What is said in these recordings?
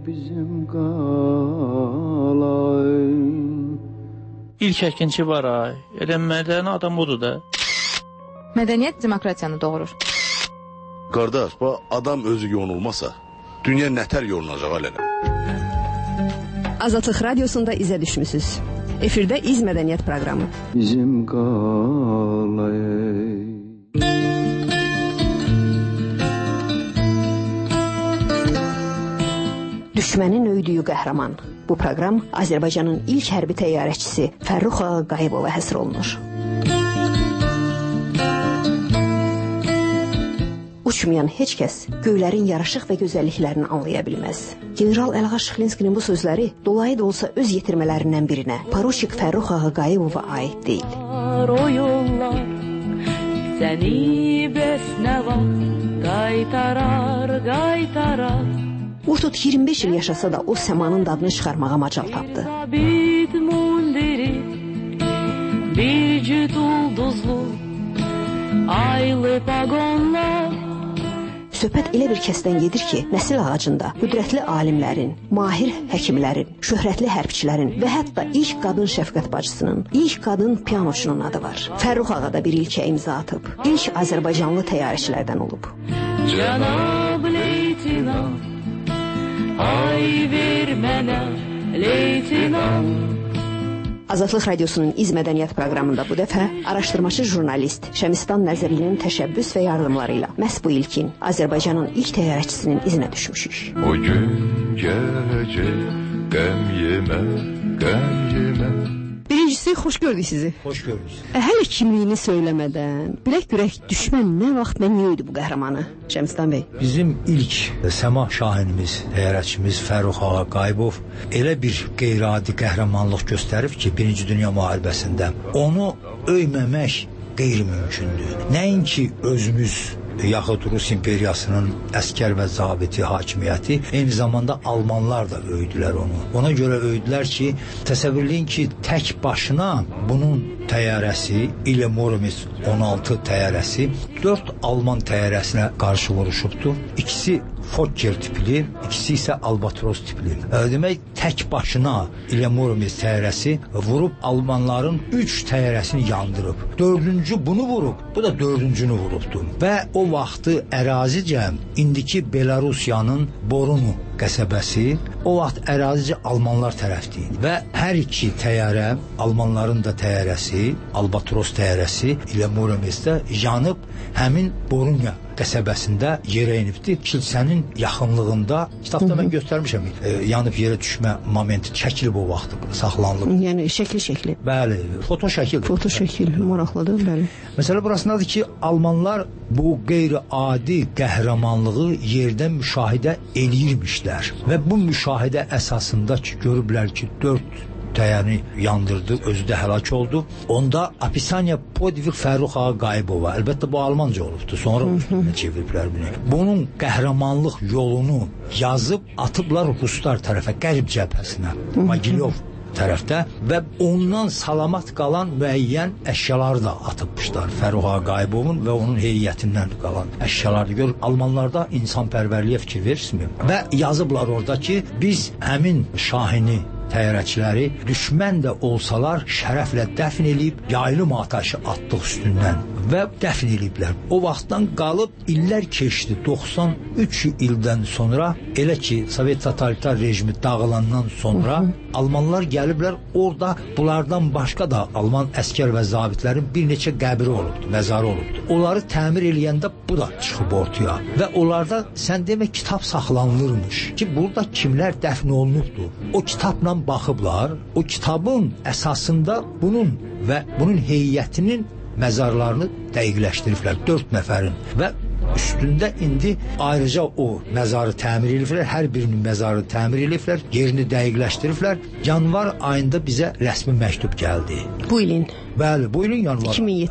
bizim qalay. İlk əkinçi var ay. Mədəni adam budur da. Mədəniyyət demokratiyanı doğurur. Qardaş, adam özü yonulmasa, dünya nətər yolunacaq hələ? Azadlıq Radiosunda izə düşmüsünüz. Efirdə İz Mədəniyyət proqramı. Bizim qalay. Düşmənin öydüyü qəhrəman. Bu proqram Azərbaycanın ilk hərbi təyyarəçisi Fərrux Ağayevova həsr olunur. Uçmayan heç kəs göylərin yaraşıq və gözəlliklərini anlaya bilməz. General Əlğa Şıxlinskinin bu sözləri dolayı da olsa öz yetirmələrindən birinə, Poruçik Fərrux Ağayevova aid deyil. O yollar səni bəsnəva qaytarar. Vurtut 25 il yaşasa da o səmanın dadını çıxarmağa macal tapdı. Bir cüt ulduzlu aylı pagonlar. Söhbət elə bir kəsdən gedir ki, nəsil ağacında qüdrətli alimlərin, mahir həkimlərin, şöhrətli hərbçilərin və hətta ilk qadın şəfqət bacısının, ilk qadın pianoçunun adı var. Fərrux Ağa da bir ilkə imza atıb. İlk Azərbaycanlı təyyarəçilərdən olub. Cənab leytinant, ay ver mənə leytinant. Azadlıq Radiosunun İz Mədəniyyət proqramında bu dəfə araşdırmaçı jurnalist Şəmistan Nəzərlinin təşəbbüs və yardımları ilə məhz bu ilkin Azərbaycanın ilk təyyarəçisinin izinə düşmüşük. O gün gələcək, qəm yemə. Birincisi, xoş gördük sizi. Xoş gördük. Hələ kimliyini söyləmədən, bilək-görək düşmən nə vaxt və niyə idi bu qəhrəmanı? Şəmistan bəy. Bizim ilk səma şahinimiz, təyyarəçimiz Fərrux Ağayevov elə bir qeyri-adi qəhrəmanlıq göstərib ki, Birinci Dünya müharibəsində onu öyməmək qeyri-mümkündür. Nəinki özümüz yaxud Rus imperiyasının əskər və zabiti hakimiyyəti, eyni zamanda Almanlar da öydülər onu. Ona görə öydülər ki, təsəvvürləyin ki, tək başına bunun təyyarəsi, İle Muromets 16 təyyarəsi 4 Alman təyyarəsinə qarşı vuruşubdur. İkisi Fokker tipli, ikisi isə Albatros tipli. Demək, tək başına İle Muromets təyyarəsi vurub Almanların 3 təyyarəsini yandırıb. 4-cü bunu vurub, bu da 4-cünü vurubdur. Və o vaxtı ərazicə indiki Belarusiyanın Borunu qəsəbəsi o vaxt ərazicə Almanlar tərəfdeydi. Və hər iki təyyarə, Almanların da təyyarəsi, Albatros təyyarəsi İle Murometsdə yanıb həmin Borunya qəsəbəsində yerə inibdi. Kilsənin yaxınlığında, kitabda mən göstərmişəm, yanıb yerə düşmə momenti çəkilib o vaxt, saxlanılıb. Yəni şəkil. Bəli, foto şəkil, maraqlıdır, bəli. Məsələ burasındadır ki, Almanlar bu qeyri-adi qəhrəmanlığı yerdən müşahidə eləyirmişlər. Və bu müşahidə əsasında ki, görüblər ki, 4 təyyarəni yandırdı, özü də həlak oldu. Onda Apisaniya Podvig Fərrux Ağayevova, əlbəttə bu Almanca olubdur, sonra çeviriblər bunu. Bunun qəhrəmanlıq yolunu yazıb atıblar Ruslar tərəfə, qərb cəbhəsinə, Mogilyov tərəfdə və ondan salamat qalan müəyyən əşyaları da atıbmışlar. Fərrux Ağayevovun və onun heyətindən qalan əşyaları gör. Almanlarda insanpərvərliyə fikir versmiyor. Və yazıblar orada ki, biz həmin şahini təyyarəçiləri düşmən də olsalar şərəflə dəfn eləyib, yaylım atəşi atdıq üstündən və dəfn eləyiblər. O vaxtdan qalıb illər keçdi. 93 ildən sonra, elə ki Sovet totalitar rejimi dağılandan sonra Almanlar gəliblər, orada bunlardan başqa da Alman əskər və zabitlərin bir neçə qəbri olubdu, məzarı olubdu. Onları təmir eləyəndə bu da çıxıb ortaya və onlarda sən demə kitab saxlanılırmış ki, burada kimlər dəfn olunubdur. O kitabla baxıblar, o kitabın əsasında bunun və bunun heyətinin məzarlarını dəqiqləşdiriblər, 4 nəfərin və üstündə indi ayrıca o məzarı təmir ediblər, hər birinin məzarı təmir ediblər, yerini dəqiqləşdiriblər. Yanvar ayında bizə rəsmi məktub gəldi. Bu ilin? Bəli, bu ilin yanvar.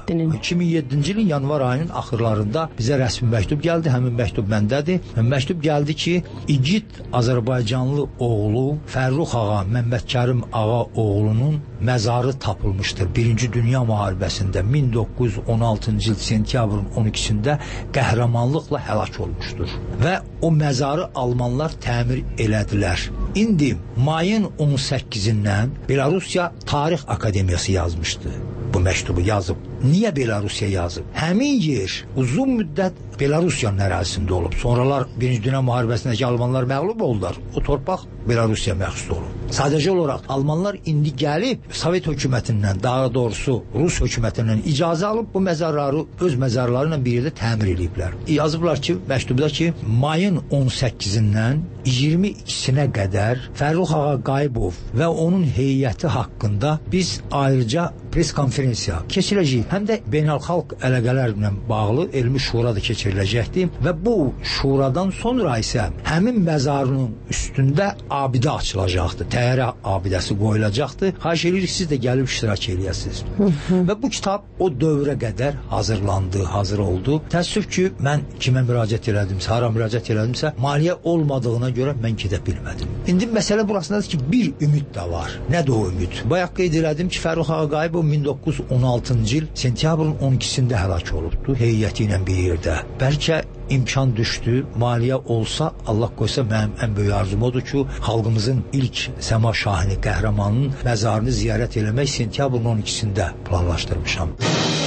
2007-ci ilin yanvar ayının axırlarında bizə rəsmi məktub gəldi. Həmin məktub məndədir. Məktub gəldi ki, igid Azərbaycanlı oğlu Fərrux Ağa, Məmmədkərim Ağa oğlunun məzarı tapılmışdır. Birinci Dünya müharibəsində 1916-cı il sentyabrın 12-sində qəhrəman qəhrəmanlıqla həlak olmuşdur. Və o məzarı almanlar təmir elədilər. İndi mayın 18-dən Belarusiya Tarix Akademiyası yazmışdı. Bu məktubu yazıb. Niyə Belarusiya yazıb? Həmin yer uzun müddət Belarusiyanın ərazisində olub. Sonralar Birinci Dünya müharibəsindəki Almanlar məğlub oldular. O torpaq Belarusiya məxsus olub. Sadəcə olaraq Almanlar indi gəlib Sovet hökumətindən, daha doğrusu Rus hökumətindən icazə alıb bu məzarları öz məzarları ilə bir yerdə təmir ediblər. Yazıblar ki, məktubda ki, mayın 18-dən 22-sinə qədər Fərrux Ağa Qayıbov və onun heyəti haqqında biz ayrıca pres konferensiya keçirəcəyik. Həm də beynəlxalq əlaqələrlə bağlı elmi şura da keçiriləcəkdir və bu şuradan sonra isə həmin məzarının üstündə abidə açılacaqdır. Təyyarə abidəsi qoyulacaqdır. Xahiş edirik siz də gəlib iştirak eləyəsiniz. Və bu kitab o dövrə qədər hazırlandı, hazır oldu. Təəssüf ki, mən kimə müraciət elədimsə, hara müraciət elədimsə, maliyyə olmadığına görə mən gedə bilmədim. İndi məsələ burasındadır ki, bir ümid də var. Nədir o ümid? Bayaq qeyd elədim ki, Fərrux Ağa Qayıbov 1916-cı il sentyabrın 12-sində həlak olubdu heyəti ilə bir yerdə. Bəlkə imkan düşdü, maliyyə olsa, Allah qoysa mənim ən böyük arzum odur ki, xalqımızın ilk Səma Şahini qəhrəmanının məzarını ziyarət eləmək sentyabrın 12-sində planlaşdırmışam.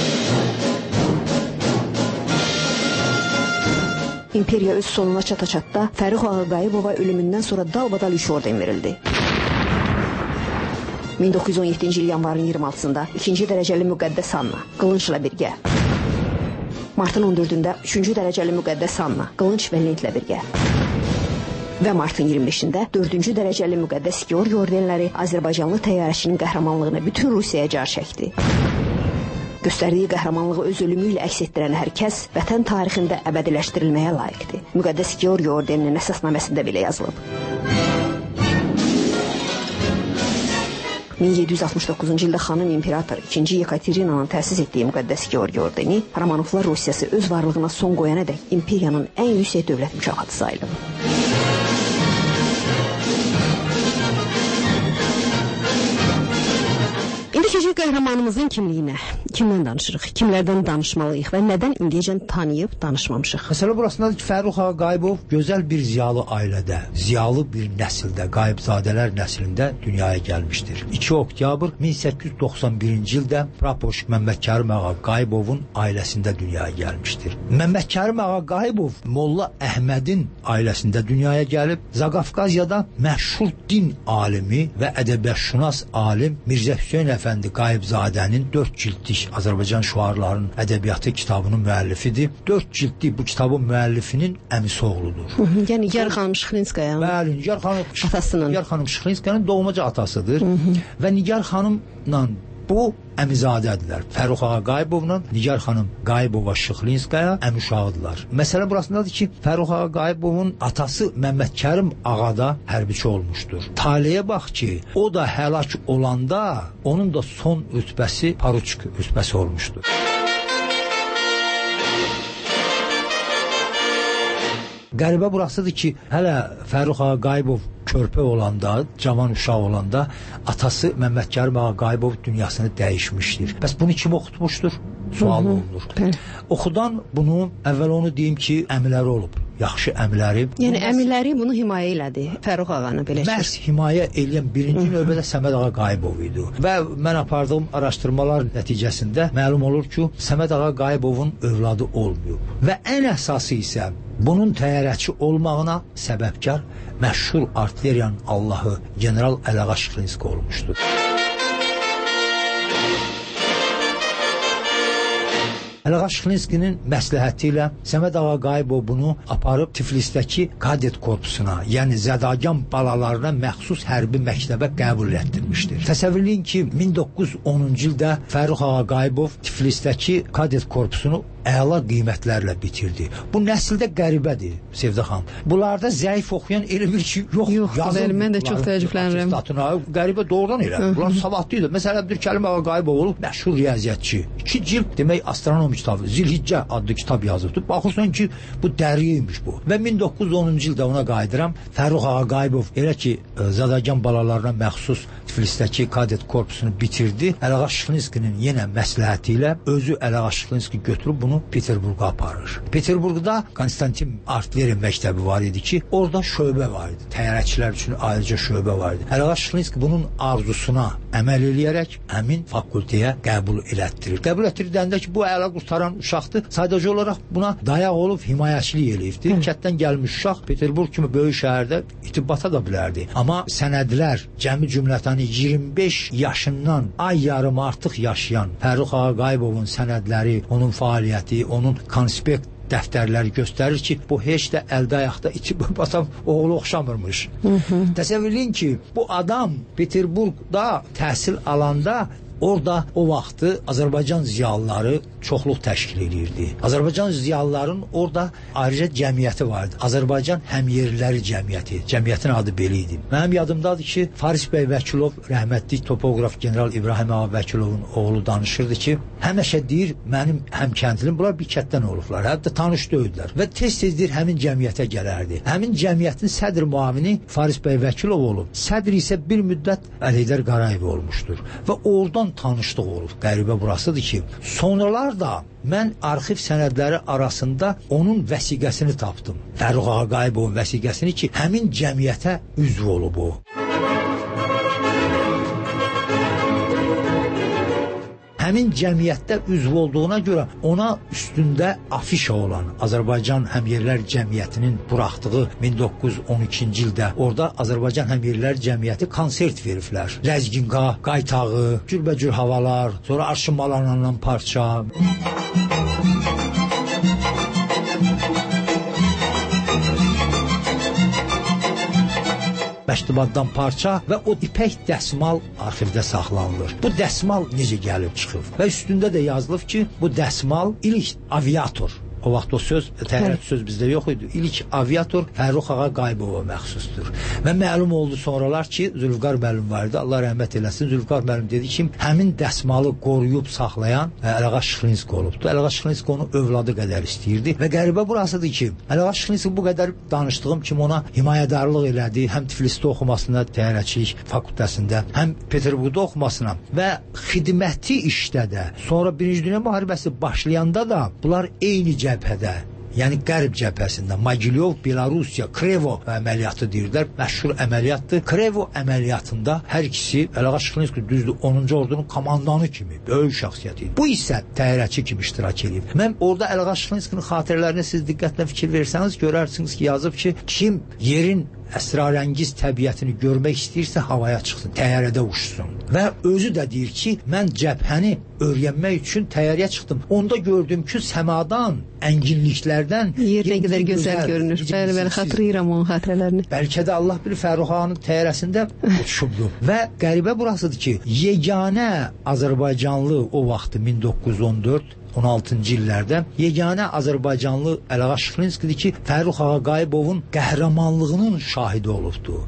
İmperiya öz sonuna çata-çatda Fərrux Ağa Qayıbova ölümündən sonra dalbadal 3 orden verildi. 1917-ci il yanvarın 26-sında 2-ci dərəcəli müqəddəs Anna, qılıncla birgə. Martın 14-də 3-cü dərəcəli müqəddəs Anna, qılınc və lentlə birgə. Və martın 25-də 4-cü dərəcəli müqəddəs Georgi ordenləri Azərbaycanlı təyyarəçinin qəhrəmanlığını bütün Rusiyaya car çəkdi. Göstərdiyi qəhrəmanlığı öz ölümü ilə əks etdirən hər kəs vətən tarixində əbədiləşdirilməyə layiqdir. Müqəddəs Georgi ordeninin əsasnaməsində belə yazılıb. 1769-cu ildə xanım imperator 2-ci Yekaterinanın təsis etdiyi müqəddəs Georgi ordeni Romanovlar Rusiyası öz varlığına son qoyanadək imperiyanın ən yüksək dövlət mükafatı sayılıb. İndiki qəhrəmanımızın kimliyinə, kimdən danışırıq, kimlərdən danışmalıyıq və nədən indiyəcən tanıyıb danışmamışıq? Məsələ burasındadır ki, Fərrux Ağa Qayıbov gözəl bir ziyalı ailədə, ziyalı bir nəsildə, Qayıbzadələr nəslində dünyaya gəlmişdir. 2 oktyabr 1891-ci ildə Prapoşk Məmmədkərim Ağa Qayıbovun ailəsində dünyaya gəlmişdir. Məmmədkərim Ağa Qayıbov Molla Əhmədin ailəsində dünyaya gəlib, Zaqafqaziyada məşhur din alimi və ədəbiyyatşünas alim Mirzə Hüseyn Əfəndi Qayıbzadənin 4 cildlik Azərbaycan şüarlarının ədəbiyyatı kitabının müəllifidir. 4 cildlik bu kitabın müəllifinin əmisi oğludur. Yəni Nigar xanım Şıxlinskaya. Bəli, Nigar xanım atasının. Nigar xanım Şıxlinskayanın doğmaca atasıdır. Və Nigar xanımla bu əmizadədirlər. Fərrux Ağa Qayıbovla Nigar xanım Qayıbova Şıxlinskaya əmişağıdırlar. Məsələ burasındadır ki, Fərrux Ağa Qayıbovun atası Məmmədkərim Ağa da hərbiçi olmuşdur. Taleyə bax ki, o da həlak olanda onun da son rütbəsi poruçik rütbəsi olmuşdur. Qəribə burasıdır ki, hələ Fərrux Ağa Qayıbov körpə olanda, cavan uşaq olanda atası Məmmədkərim Ağa Qayıbov dünyasını dəyişmişdir. Bəs bunu kim oxutmuşdur? Sual olunur. Oxudan bunu, əvvəl onu deyim ki, əmiləri olub. Yaxşı əmiləri. Yəni əmiləri bunu himayə elədi, Fərrux Ağanı belə. Məhz himayə eləyən birinci növbədə Səməd Ağa Qayıbov idi. Və mən apardığım araşdırmalar nəticəsində məlum olur ki, Səməd Ağa Qayıbovun övladı olmayıb. Və ən əsası isə bunun təyyarəçi olmağına səbəbkar məşhur artilleriyanın Allahı General Əliağa Şıxlinski olmuşdur. Əliağa Şıxlinskinin məsləhəti ilə Səməd Ağa Qayıbov bunu aparıb Tiflisdəki kadet korpusuna, yəni zədagan balalarına məxsus hərbi məktəbə qəbul etdirmişdir. Təsəvvürləyin ki, 1910-cu ildə Fərrux Ağa Qayıbov Tiflisdəki kadet korpusunu əla qiymətlərlə bitirdi. Bu nəsildə qəribədir, Sevdə xanım. Bunlarda zəif oxuyan elə bir ki, yox, mən də çox təəccüblənirəm. Qəribə doğrudan elə. Bunlar savadlı idi. Məsələn, Əbdülkərim Ağa Qayıbov olub məşhur riyaziyyatçı. 2 cild demək astronom kitabı, Zilhiccə adlı kitab yazıbdı. Baxırsan ki, bu dəriymiş bu. Və 1910-cu ildə ona qayıdıram. Fərrux Ağa Qayıbov elə ki, zadagan balalarına məxsus Tiflisdəki kadet korpusunu bitirdi. Əliağa Şıxlinskinin yenə məsləhəti ilə özü Əliağa Şıxlinski götürüb bunu onu Peterburqa aparır. Peterburqda Konstantin Artlerin məktəbi var idi ki, orada şöbə var idi. Təyyarəçilər üçün ayrıca şöbə var idi. Əlağas Şıxlinski bunun arzusuna əməl eləyərək həmin fakültəyə qəbul elətdirir. Qəbul etdirdəndə ki, bu əla qurtaran uşaqdır. Sadəcə olaraq buna dayaq olub himayəçilik eləyibdi. Kətdən gəlmiş uşaq Peterburq kimi böyük şəhərdə itib bata da bilərdi. Amma sənədlər cəmi cümlətəni 25 yaşından ay yarım artıq yaşayan Fərrux Ağa Qayıbovun sənədləri, onun fəaliyyəti, onun konspekt dəftərləri göstərir ki, bu heç də əldə ayaqda itib batan oğlu oxşamırmış. Təsəvvür edin ki, bu adam Peterburqda təhsil alanda orada o vaxtı Azərbaycan ziyalıları çoxluq təşkil edirdi. Azərbaycan ziyalıların orada ayrıca cəmiyyəti vardı. Azərbaycan Həmyerliləri Cəmiyyəti. Cəmiyyətin adı belə idi. Mənim yadımdadır ki, Faris bəy Vəkilov, rəhmətli topoqraf general İbrahim Ağa Vəkilovun oğlu danışırdı ki, həmişə deyir, mənim həmkəndlim, bunlar bir kətdən olublar, hətta tanış döyüdülər və tez-tezdir həmin cəmiyyətə gələrdi. Həmin cəmiyyətin sədr müavini Faris bəy Vəkilov olub. Sədr isə bir müddət Əlidər Qarayev olmuşdur və oradan tanışlıq olub. Qəribə burasıdır ki, sonralar da mən arxiv sənədləri arasında onun vəsiqəsini tapdım. Fərrux Ağa Qayıbovun vəsiqəsini ki, həmin cəmiyyətə üzv olub o. Həmin cəmiyyətdə üzv olduğuna görə ona üstündə afişa olan Azərbaycan Həmyerlər Cəmiyyətinin buraxdığı 1912-ci ildə orada Azərbaycan Həmyerlər Cəmiyyəti konsert veriblər. Ləzginqa, qaytağı, cürbəcür havalar, sonra arşınmalarla parça. Məktubaddan parça və o ipək dəsmal arxivdə saxlanılır. Bu dəsmal necə gəlib çıxıb? Və üstündə də yazılıb ki, bu dəsmal ilk aviator. O vaxt o söz, təyyarət söz bizdə yox idi. İlk aviator Fərrux Ağa Qayıbova məxsusdur. Və məlum oldu sonralar ki, Zülfüqar müəllim var idi, Allah rəhmət eləsin. Zülfüqar müəllim dedi ki, həmin dəsmalı qoruyub saxlayan Əlağas Şıxlinski olubdu. Əlağas Şıxlinski onu övladı qədər istəyirdi və qəribə burasıdır ki, Əlağas Şıxlinski bu qədər danışdığım kimi ona himayədarlıq elədi, həm Tiflisdə oxumasına, təyyarəçilik fakültəsində, həm Peterburqda oxumasına və xidməti işdə də, sonra Birinci Dünya müharibəsi başlayanda da bunlar eyni cəbhədə, yəni Qərb cəbhəsində Mogilyov, Belarusiya, Krevo əməliyyatı deyirlər, məşhur əməliyyatdır. Krevo əməliyyatında hər ikisi Əlağas Şıxlinski düzdür 10-cu ordunun komandanı kimi böyük şəxsiyyət idi. Bu isə təyyarəçi kimi iştirak edib. Mən orada Əlağas Şıxlinskinin xatirələrinə siz diqqətlə fikir versəniz, görərsiniz ki, yazıb ki, kim yerin əsrarəngiz təbiətini görmək istəyirsə havaya çıxsın, təyyarədə uçsun. Və özü də deyir ki, mən cəbhəni öyrənmək üçün təyyarəyə çıxdım. Onda gördüm ki, səmadan, ənginliklərdən yer nə qədər gözəl görünür. Bəli, xatırlayıram onun xatirələrini. Bəlkə də Allah bilir Fərrux Ağanın təyyarəsində uçubdu. Və qəribə burasıdır ki, yeganə Azərbaycanlı o vaxtı 1914-16-cı illərdə yeganə Azərbaycanlı Əlağas Şıxlinskidir ki, Fərrux Ağa Qayıbovun qəhrəmanlığının şahidi olubdu.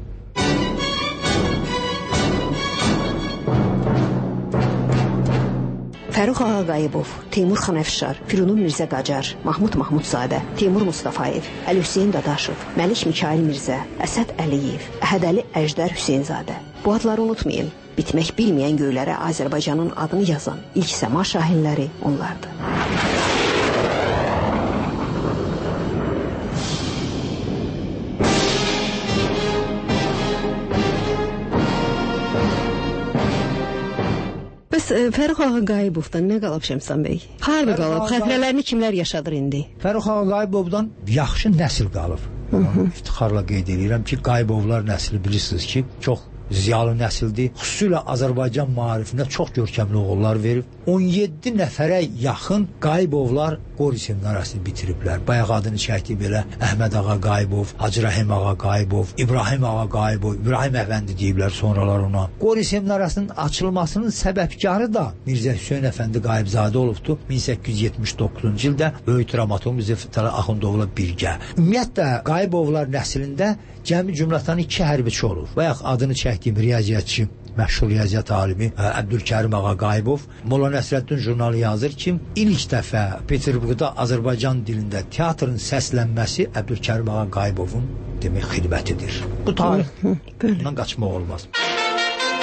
Fərrux Ağa Qayıbov, Teymur Xan Əfşar, Firunun Mirzə Qacar, Mahmud Mahmudzadə, Teymur Mustafayev, Əli Hüseyin Dadaşov, Məlik Mikail Mirzə, Əsəd Əliyev, Əhədəli Əjdər Hüseynzadə. Bu adları unutmayın. Bitmək bilməyən göylərə Azərbaycanın adını yazan ilk səma şahinləri onlardır. Bəs Fərrux Ağa Qayıbovdan nə qalıb Şəmsən bəy? Harada qalıb? Xatirələrini kimlər yaşadır indi? Fərrux Ağa Qayıbovdan yaxşı nəsil qalıb. İftixarla qeyd edirəm ki, Qayıbovlar nəsli bilirsiniz ki, çox ziyalı nəsildir. Xüsusilə Azərbaycan maarifinə çox görkəmli oğullar verib. 17 nəfərə yaxın Qayıbovlar Qori seminariyasını bitiriblər. Bayaq adını çəkdi belə Əhməd Ağa Qayıbov, Hacı Rəhim Ağa Qayıbov, İbrahim Ağa Qayıbov, İbrahim Əfəndi deyiblər sonralar ona. Qori seminariyasının açılmasının səbəbkarı da Mirzə Hüseyn Əfəndi Qayıbzadə olubdu. 1879-cu ildə böyük dramaturq Mirzə Fətəli Axundovla birgə. Ümumiyyətlə Qayıbovlar nəslində cəmi cümlətən 2 hərbiçi olub. Bayaq adını çəkdiyim riyaziyyatçı, məşhur riyaziyyat alimi Əbdülkərim Ağa Qayıbov Molla Nəsrəddin jurnalı yazır ki, ilk dəfə Peterburqda Azərbaycan dilində teatrın səslənməsi Əbdülkərim Ağa Qayıbovun demək xidmətidir. Bu tarix bundan qaçmaq olmaz.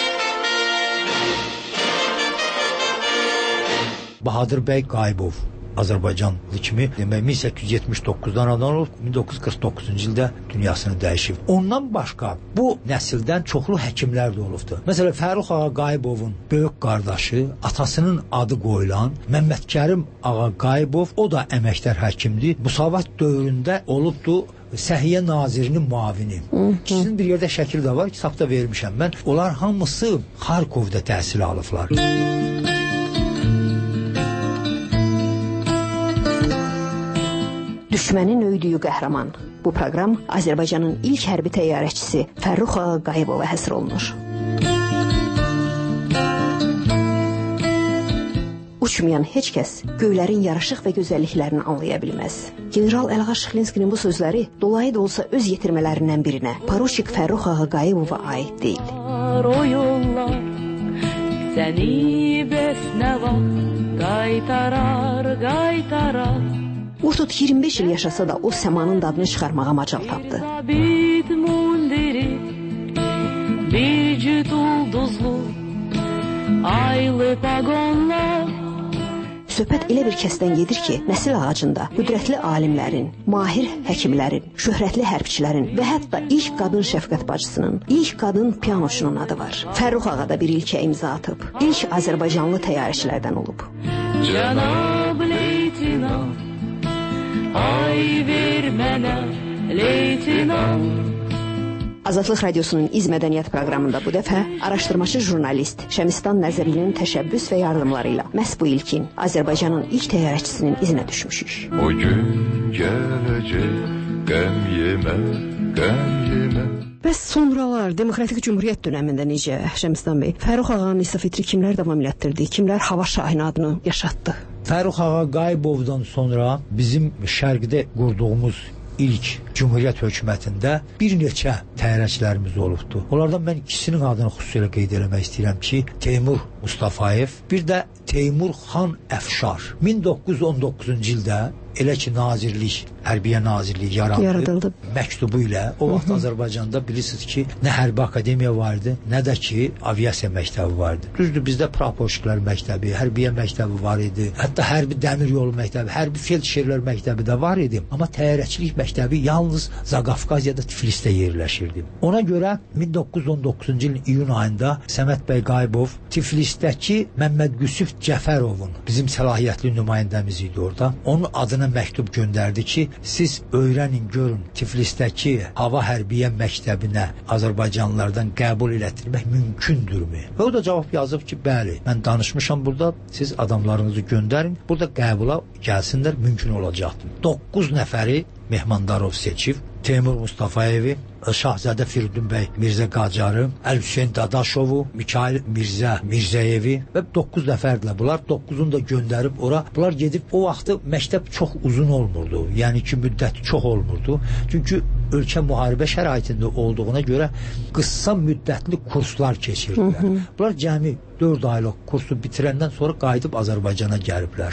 Bahadır bəy Qayıbov Azərbaycanlı kimi demək 1879-dan anadan olub, 1949-cu ildə dünyasını dəyişib. Ondan başqa bu nəsildən çoxlu həkimlər də olubdu. Məsələn, Fərrux Ağa Qayıbovun böyük qardaşı, atasının adı qoyulan Məmmədkərim Ağa Qayıbov, o da əməkdar həkimdir. Müsavat dövründə olubdu Səhiyyə Nazirinin müavini. İkisinin bir yerdə şəkil də var, kitabda vermişəm mən. Onlar hamısı Xarkovda təhsil alıblar. Düşmənin öydüyü qəhrəman. Bu proqram Azərbaycanın ilk hərbi təyyarəçisi Fərrux Ağa Qayıbova həsr olunur. Uçmayan heç kəs göylərin yaraşıq və gözəlliklərini anlaya bilməz. General Əlğa Şıxlinskinin bu sözləri dolayı da olsa öz yetirmələrindən birinə, Paroşik Fərrux Ağa Qayıbova aid deyil. O yollar səni bəs nə vaxt qaytarar. Vurtut 25 il yaşasa da o səmanın dadını çıxarmağa macal tapdı. Bir cüt ulduzlu aylı paqonlar. Söhbət elə bir kəsdən gedir ki, nəsil ağacında qüdrətli alimlərin, mahir həkimlərin, şöhrətli hərbçilərin və hətta ilk qadın şəfqət bacısının, ilk qadın pianoçunun adı var. Fərrux Ağa da bir ilkə imza atıb, ilk Azərbaycanlı təyyarəçilərdən olub. Cənab leytinant, ay ver mənə leytinant. Azadlıq Radiosunun İz Mədəniyyət proqramında bu dəfə araşdırmacı jurnalist Şəmistan Nəzərlinin təşəbbüs və yardımlarıyla məhz bu ilkin Azərbaycanın ilk təyyarəçisinin izinə düşmüşük. O gün gələcək, qəm yemə, qəm yemə. Bəs sonralar Demokratik Cümhuriyyət dönəmində necə, Şəmistan bəy? Fərrux Ağanın estafetini kimlər davam elətdirdi? Kimlər Hava Şahin adını yaşatdı? Fərrux Ağa Qayıbovdan sonra bizim şərqdə qurduğumuz ilk Cümhuriyyət hökumətində bir neçə təyyarəçilərimiz olubdu. Onlardan mən ikisinin adını xüsusilə qeyd eləmək istəyirəm ki, Teymur Mustafayev, bir də Teymur Xan Əfşar. 1919-cu ildə elə ki Nazirlik, Hərbiyə Nazirliyi yaradıldı. Məktubu ilə o vaxt Azərbaycanda bilirsiniz ki, nə hərbi akademiya vardı, nə də ki aviasiya məktəbi vardı. Düzdür, bizdə praporçilər məktəbi, hərbiyə məktəbi var idi. Hətta hərbi dəmir yolu məktəbi, hərbi feldşerlər məktəbi də var idi. Amma təyyarəçilik məktəbi yalnız Zaqafqaziyada, Tiflisdə yerləşirdi. Ona görə 1919-cu ilin iyun ayında Səməd bəy Qayıbov Tiflisdəki Məmməd Qüsüf Cəfərovun, bizim səlahiyyətli nümayəndəmiz idi orada, onun adına məktub göndərdi ki, siz öyrənin, görün, Tiflisdəki hava hərbiyə məktəbinə Azərbaycanlılardan qəbul elətdirmək mümkündürmü? Və o da cavab yazıb ki, bəli, mən danışmışam burada, siz adamlarınızı göndərin, burada qəbula gəlsinlər, mümkün olacaqdır. 9 nəfəri Mehmandarov seçib, Teymur Mustafayevi, Şahzadə Firidun bəy Mirzə Qacarı, Əl-Hüseyn Dadaşovu, Mikail Mirzə Mirzəyevi və 9 nəfərdirlər. Bunlar 9'unu da göndərib ora. Bunlar gedib, o vaxtı məktəb çox uzun olmurdu. Yəni ki, müddəti çox olmurdu. Çünki ölkə müharibə şəraitində olduğuna görə qısa müddətli kurslar keçirdilər. Bunlar cəmi 4 aylıq kursu bitirəndən sonra qayıdıb Azərbaycana gəliblər.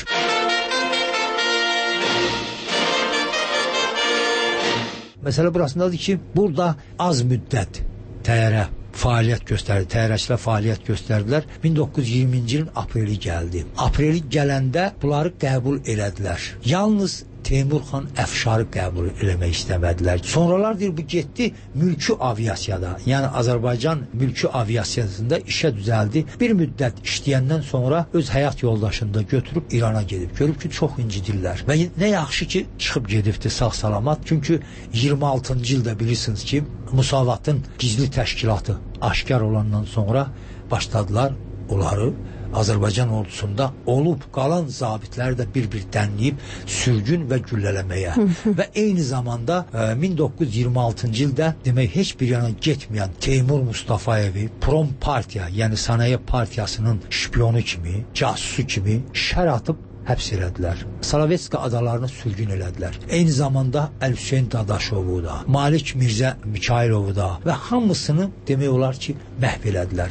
Məsələ burasındadır ki, burada az müddət təyyarə fəaliyyət göstərdi, təyyarəçilər fəaliyyət göstərdilər. 1920-ci ilin apreli gəldi. Apreli gələndə bunları qəbul elədilər. Yalnız Teymur Xan Əfşarı qəbul eləmək istəmədilər. Sonralar deyir, bu getdi mülki aviasiyada, yəni Azərbaycan mülki aviasiyasında işə düzəldi. Bir müddət işləyəndən sonra öz həyat yoldaşını da götürüb İrana gedib. Görüb ki, çox incidirlər. Və nə yaxşı ki, çıxıb gedibdi sağ-salamat. Çünki 26-cı ildə bilirsiniz ki, Musavatın gizli təşkilatı aşkar olandan sonra başladılar onları Azərbaycan ordusunda olub qalan zabitləri də bir-bir dənləyib sürgün və güllələməyə. Və eyni zamanda 1926-cı ildə demək heç bir yana getməyən Teymur Mustafayevi Prom Partiya, yəni Sənaye Partiyasının şpionu kimi, casusu kimi şər atıb həbs elədilər. Salavetska adalarını sürgün elədilər. Eyni zamanda Əl-Hüseyn Dadaşovu da, Malik Mirzə Mikailovu da və hamısını demək olar ki, məhv elədilər.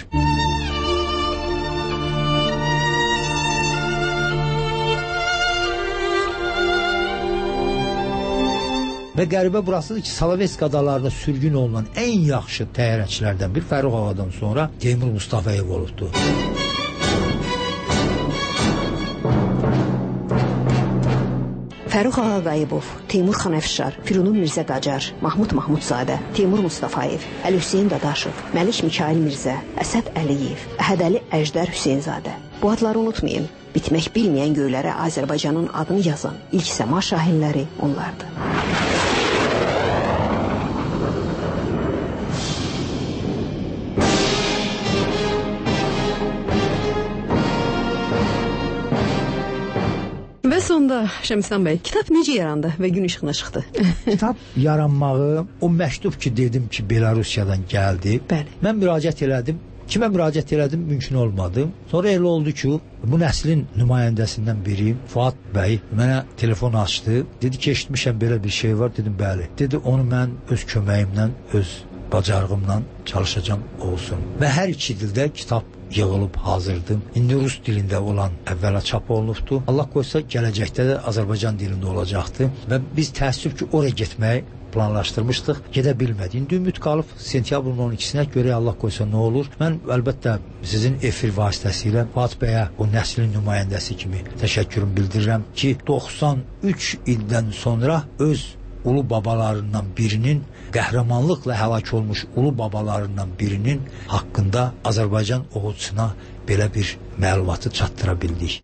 Və qəribə burasıdır ki, Salavetska adalarında sürgün olunan ən yaxşı təyyarəçilərdən bir Fərrux Ağadan sonra Teymur Mustafayev olubdu. Fərrux Ağa Qayıbov, Teymur Xanəfşar, Firunun Mirzə Qacar, Mahmud Mahmudzadə, Teymur Mustafayev, Əli Hüseyn Dadaşov, Məlik Mikail Mirzə, Əsəd Əliyev, Əhədəli Əjdər Hüseynzadə. Bu adları unutmayın. Bitmək bilməyən göylərə Azərbaycanın adını yazan ilk səma şahinləri onlardır. Və sonda Şəmstan bəy, kitab necə yarandı və gün işığına çıxdı? Kitab yaranmağı, o məktub ki dedim ki Belarusiyadan gəldi. Bəli. Mən müraciət elədim. Kimə müraciət elədim, mümkün olmadı. Sonra elə oldu ki, bu nəslin nümayəndəsindən biri Fuad bəy mənə telefon açdı. Dedi ki, eşitmişəm belə bir şey var. Dedim, bəli. Dedi, onu mən öz köməyimlə, öz bacarığımla çalışacağam olsun. Və hər iki dildə kitab yığılıb hazırdım. İndi rus dilində olan əvvəla çap olunubdu. Allah qoysa gələcəkdə də Azərbaycan dilində olacaqdı. Və biz təəssüf ki, oraya getməyi planlaşdırmışdıq, gedə bilmədik. İndi ümid qalıb sentyabrın 12-sinə görə Allah qoysa nə olur. Mən əlbəttə sizin efir vasitəsilə Fuad bəyə, o nəslin nümayəndəsi kimi təşəkkürümü bildirirəm ki, 93 ildən sonra öz ulu babalarından birinin, qəhrəmanlıqla həlak olmuş ulu babalarından birinin haqqında Azərbaycan oğucusuna belə bir məlumatı çatdıra bildik.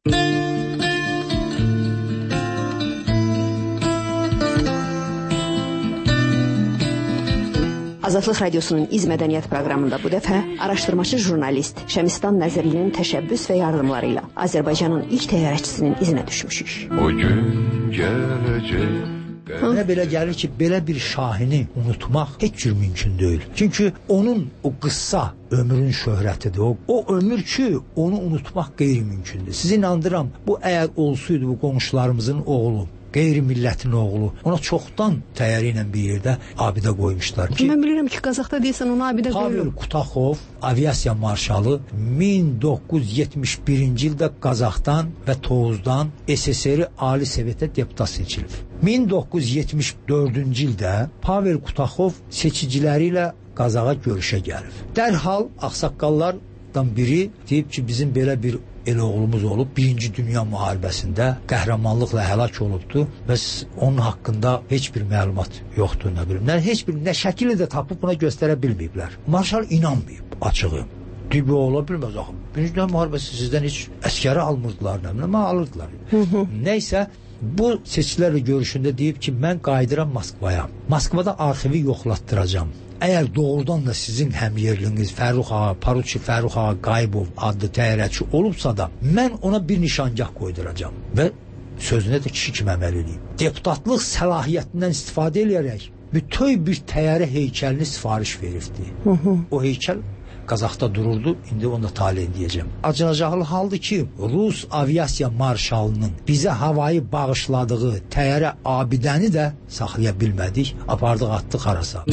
Azadlıq Radiosunun İz Mədəniyyət proqramında bu dəfə araşdırmacı jurnalist Şəmistan Nəzərlinin təşəbbüs və yardımları ilə Azərbaycanın ilk təyyarəçisinin izinə düşmüşük. O gün gələcək. Mənə belə gəlir ki, belə bir şahini unutmaq heç cür mümkün deyil. Çünki onun o qıssa ömrün şöhrətidir. O ömür ki, onu unutmaq qeyri-mümkündür. Sizi inandıram, bu əgər olsaydı bu qonşularımızın oğlu, qeyri-millətin oğlu, ona çoxdan təyyarə ilə bir yerdə abidə qoymuşlar ki, mən bilirəm ki, Qazaxda deyəsən onu abidə qoyulub. Pavel Kutaxov, aviasiya marşalı 1971-ci ildə Qazaxdan və Tovuzdan SSR Ali Sovetə deputat seçilib. 1974-cü ildə Pavel Kutaxov seçiciləri ilə Qazaxa görüşə gəlib. Dərhal ağsaqqallardan biri deyib ki, bizim belə bir el oğlumuz olub, 1-ci Dünya müharibəsində qəhrəmanlıqla həlak olubdu və onun haqqında heç bir məlumat yoxdur, nə bilim. Heç bir nə şəkili də tapıb buna göstərə bilməyiblər. Marşal inanmayıb açığı. Deyib, ola bilməz axı. 1-ci Dünya müharibəsi sizdən heç əskəri almırdılar, nə bilim, alırdılar. Nəysə, bu seçkilərlə görüşündə deyib ki, mən qayıdıram Moskvaya. Moskvada arxivi yoxlatdıracam. Əgər doğrudan da sizin həmyerliniz Fərrux Ağa, Paruçi Fərrux Ağa Qayıbov adlı təyyarəçi olubsa da, mən ona bir nişangah qoyduracam və sözünə də kişi kimi əməl edeyim. Deputatlıq səlahiyyətindən istifadə edərək bütöv bir təyyarə heykəlini sifariş veribdi. O heykəl Qazaxda dururdu, indi onu da talihin deyəcəm. Acınacaqlı haldır ki, Rus aviasiya marşalının bizə havayı bağışladığı təyyarə abidəni də saxlaya bilmədik, apardıq atdıq harasa.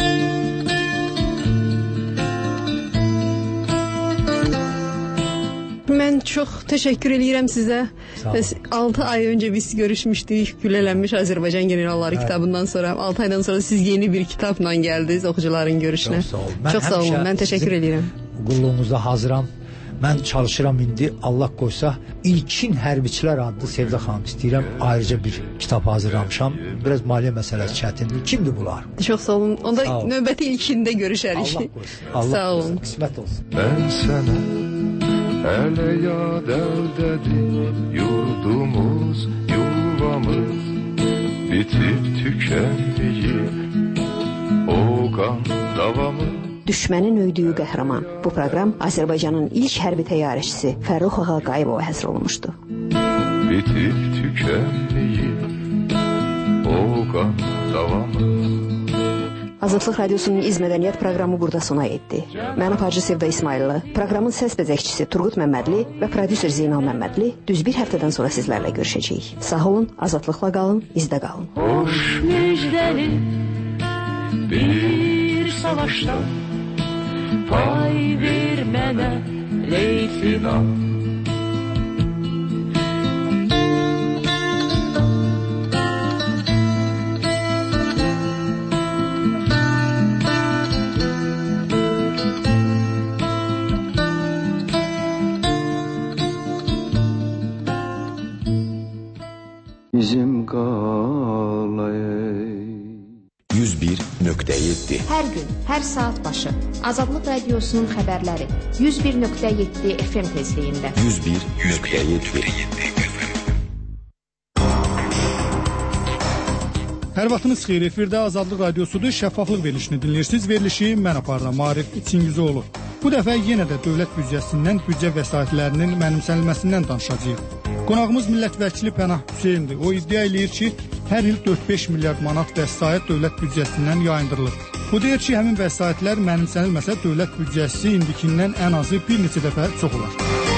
Mən çox təşəkkür edirəm sizə. 6 ay öncə biz görüşmüşdük. Gülələnmiş Azərbaycan generalları kitabından sonra 6 aydan sonra siz yeni bir kitabla gəldiniz oxucuların görüşünə. Çox sağ olun. Mən təşəkkür edirəm. Qulluğunuzda hazıram. Mən çalışıram indi, Allah qoysa, İlkin Hərbiçilər adlı Sevdə xanım istəyirəm, ayrıca bir kitab hazırlamışam. Biraz maliyyə məsələsi çətindir. Kimdir bunlar? Çox sağ olun. Onda növbəti ilkində görüşərik. Allah qoysun. Sağ olun. Qismət olsun. Mən sənə hələ yad əldədir yurdumuz, yuvamız bitib tükənməyib o qan davamız. Düşmənin öydüyü qəhrəman. Bu proqram Azərbaycanın ilk hərbi təyyarəçisi Fərrux Ağa Qayıbova həsr olunmuşdu. Bitib tükənməyib o qan davamız. Azadlıq Radiosunun İz Mədəniyyət proqramı burada sona yetdi. Mən aparıcı Sevda İsmayıllı, proqramın səs bəzəkçisi Turqut Məmmədli və prodüser Zeynal Məmmədli düz bir həftədən sonra sizlərlə görüşəcəyik. Sağ olun, azadlıqla qalın, izdə qalın. Hoş müjdəli bir savaşda pay ver mənə leyfinan. Bizim Hər gün, hər saat başı Azadlıq Radiosunun xəbərləri 101.7 FM tezliyində. 101.7 Hər vaxtınız xeyir, efirdə Azadlıq Radiosudur, şəffaflıq verilişini dinləyirsiniz. Verilişi mən aparıram, Arif Çingizoğlu. Bu dəfə yenə də dövlət büdcəsindən, büdcə vəsaitlərinin mənimsənilməsindən danışacağıq. Qonağımız millət vəkili Pənah Hüseyndir. O iddia eləyir ki, hər il 4-5 milyard manat vəsait dövlət büdcəsindən yayındırılır. Bu deyir ki, həmin vəsaitlər mənimsənilməsə dövlət büdcəsi indikindən ən azı bir neçə dəfə çox olar.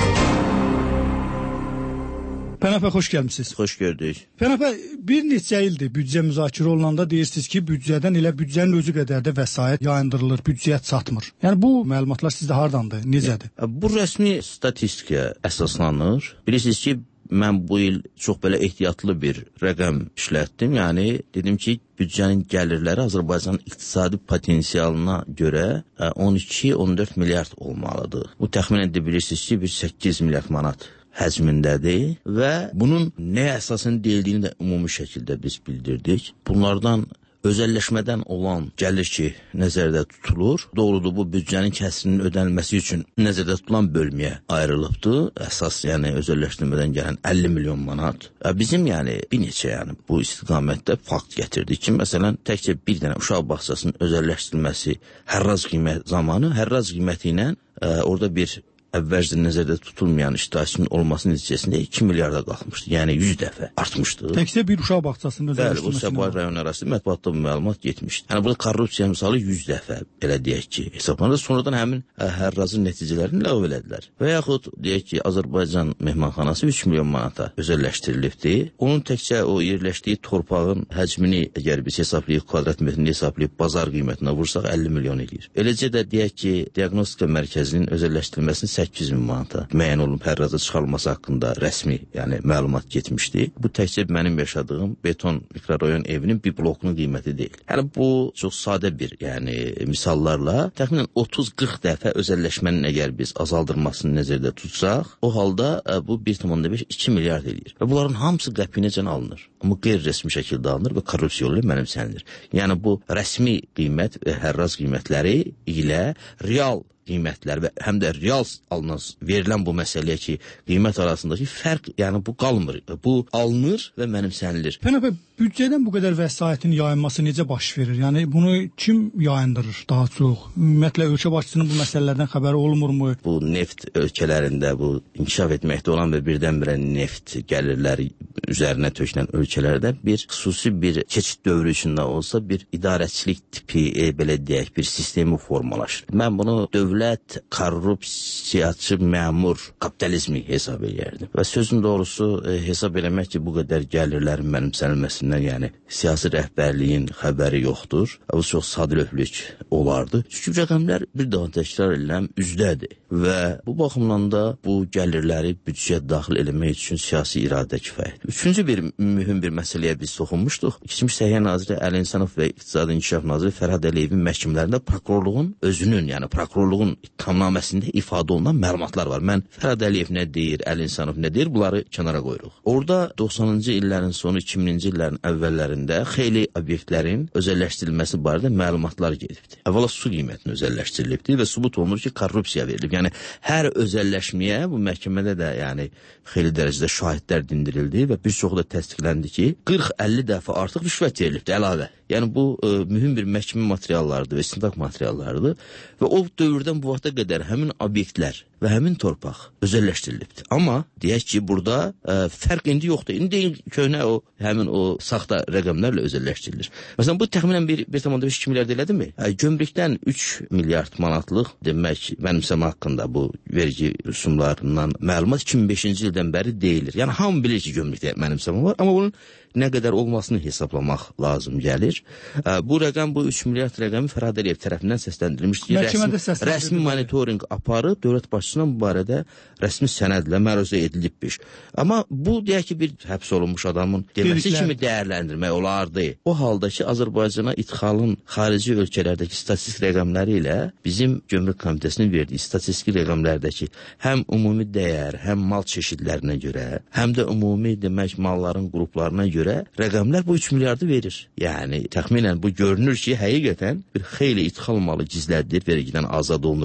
Pənah bəy, xoş gəlmişsiniz. Xoş gördük. Pənah bəy, bir neçə ildir büdcə müzakirə olunanda deyirsiniz ki, büdcədən elə büdcənin özü qədər də vəsait yayındırılır, büdcəyə çatmır. Yəni bu məlumatlar sizdə hardandır, necədir? Bu rəsmi statistikaya əsaslanır. Bilirsiniz ki, mən bu il çox belə ehtiyatlı bir rəqəm işlətdim. Yəni dedim ki, büdcənin gəlirləri Azərbaycanın iqtisadi potensialına görə 12-14 milyard olmalıdır. Bu təxminən də bilirsiniz ki, bir 8 milyard manat həcmindədir və bunun nəyə əsasın deyildiyini də ümumi şəkildə biz bildirdik. Bunlardan özəlləşmədən olan gəlir ki, nəzərdə tutulur. Doğrudur, bu büdcənin kəsirinin ödənilməsi üçün nəzərdə tutulan bölməyə ayrılıbdır. Əsas, yəni özəlləşdirmədən gələn 50 milyon manat. Bizim yəni bir neçə bu istiqamətdə fakt gətirdik ki, məsələn, təkcə bir dənə uşaq bağçasının özəlləşdirilməsi hərraz qiymət zamanı, hərraz qiyməti ilə orada bir əvvəlcə nəzərdə tutulmayan iştirakçının olmasının nəticəsində 2 milyarda qalxmışdı. Yəni 100 dəfə artmışdı. Təkcə bir uşaq bağçasının özəlləşdirilməsi. Bəli, bu Səbail rayon arasında mətbuatda bu məlumat getmişdi. Yəni burada korrupsiya misalı 100 dəfə belə deyək ki, hesablanır. Sonradan həmin hərrazın nəticələrini ləğv elədilər. Və yaxud deyək ki, Azərbaycan mehmanxanası 3 milyon manata özəlləşdirilibdi. Onun təkcə o yerləşdiyi torpağın həcmini əgər biz hesablayıb, kvadrat metrini hesablayıb bazar qiymətinə vursaq 50 milyon eləyir. Eləcə də deyək ki, diaqnostika mərkəzinin özəlləşdirilməsini 8 min manata müəyyən olunub hərraza çıxarılması haqqında rəsmi məlumat getmişdi. Bu təkcə mənim yaşadığım beton mikrorayon evinin bir blokunun qiyməti deyil. Yəni bu çox sadə bir misallarla təxminən 30-40 dəfə özəlləşmənin əgər biz azaldırmasını nəzərdə tutsaq, o halda bu 1,5-2 milyard eləyir. Və bunların hamısı qəpiyinəcən alınır. Amma qeyri-rəsmi şəkildə alınır və korrupsiya ilə mənimsənilir. Yəni bu rəsmi qiymət və hərraz qiymətləri ilə real qiymətlər və həm də real verilən bu məsələyə ki, qiymət arasındakı fərq, yəni bu qalmır. Bu alınır və mənimsənilir. Pənah bəy, büdcədən bu qədər vəsaitin yayınması necə baş verir? Yəni bunu kim yayındırır daha çox? Ümumiyyətlə ölkə başçısının bu məsələlərdən xəbəri olmurmu? Bu neft ölkələrində bu inkişaf etməkdə olan və birdən-birə neft gəlirləri üzərinə tökülən ölkələrdə bir xüsusi bir keçid dövrü içində olsa bir idarəçilik tipi belə deyək bir sistemi formalaşır. Mən bunu dövlət korrupsiyaçı məmur kapitalizmi hesab edərdim. Və sözün doğrusu hesab eləmək ki, bu qədər gəlirlərin mənimsənilməsindən, yəni siyasi rəhbərliyin xəbəri yoxdur. Bu çox sadəlövhlük olardı. Çünki rəqəmlər bir daha təkrar edilən üzdədir və bu baxımdan da bu gəlirləri büdcəyə daxil eləmək üçün siyasi iradə kifayətdir. Üçüncü bir mühüm bir məsələyə biz toxunmuşduq. İkinci Səhiyyə naziri Əli İnsanov və İqtisadi İnkişaf naziri Fərhad Əliyevin məhkəmələrində prokurorluğun özünün, yəni prokurorluğun ittihamnaməsində ifadə olunan məlumatlar var. Mən Fərhad Əliyev nə deyir, Əli İnsanov nə deyir, bunları kənara qoyuruq. Orada 90-cı illərin sonu, 2000-ci illərin əvvəllərində xeyli obyektlərin özəlləşdirilməsi barədə məlumatlar gedibdi. Əvvəla su qiymətini özəlləşdirilibdi və sübut olunur ki, korrupsiya verilib. Yəni hər özəlləşməyə bu məhkəmədə də xeyli dərəcədə şahidlər dindirildi və bir çoxu da təsdiqləndi ki, 40-50 dəfə artıq rüşvət verilibdi əlavə. Yəni bu mühüm bir məhkəmə materiallarıdır və istintaq materiallarıdır və o dövrdən bu vaxta qədər həmin obyektlər və həmin torpaq özəlləşdirilibdir. Amma deyək ki, burada fərq indi yoxdur. İndi köhnə həmin o saxta rəqəmlərlə özəlləşdirilir. Məsələn, bu təxminən 1,5-2 milyard elədimi? Gömrükdən 3 milyard manatlıq demək mənimsəmə haqqında bu vergi rüsumlarından məlumat 2005-ci ildən bəri deyilir. Yəni hamı bilir ki, gömrükdə mənimsəmə var, amma bunun nə qədər olmasını hesablamaq lazım gəlir. Bu rəqəm, bu 3 milyard rəqəmi Fərhad Əliyev tərəfindən səsləndirilmişdir. Rəsmi monitorinq aparıb dövlət başçısına bu barədə rəsmi sənədlə məruzə edilibmiş. Amma bu deyək ki, bir həbs olunmuş adamın deməsi kimi dəyərləndirmək olardı. O halda ki, Azərbaycana idxalın xarici ölkələrdəki statistik rəqəmləri ilə bizim Gömrük Komitəsinin verdiyi statistik rəqəmlərdəki həm ümumi dəyər, həm mal çeşidlərinə görə, həm də ümumi demək malların qruplarına görə görə rəqəmlər bu 3 milyardı verir. Yəni təxminən bu görünür ki, həqiqətən bir xeyli idxal malı gizlədilir, vergiden azad olunur.